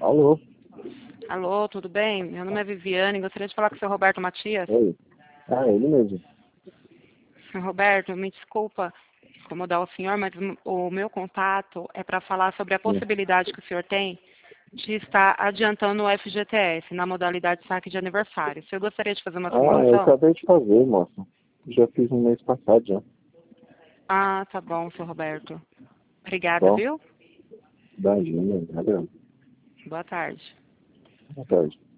Alô? Alô, tudo bem? Meu nome é Viviane, gostaria de falar com o seu Roberto Matias. Oi. Ah, ele mesmo. Seu Roberto, me desculpa incomodar o senhor, mas o meu contato é para falar sobre a Sim. possibilidade que o senhor tem de estar adiantando o FGTS na modalidade saque de aniversário. O senhor gostaria de fazer uma Eu simulação? acabei de fazer, moça. Já fiz no mês passado já. Ah, tá bom, seu Roberto. Obrigada, Bom, viu? imagina, nada. Boa tarde. Boa tarde.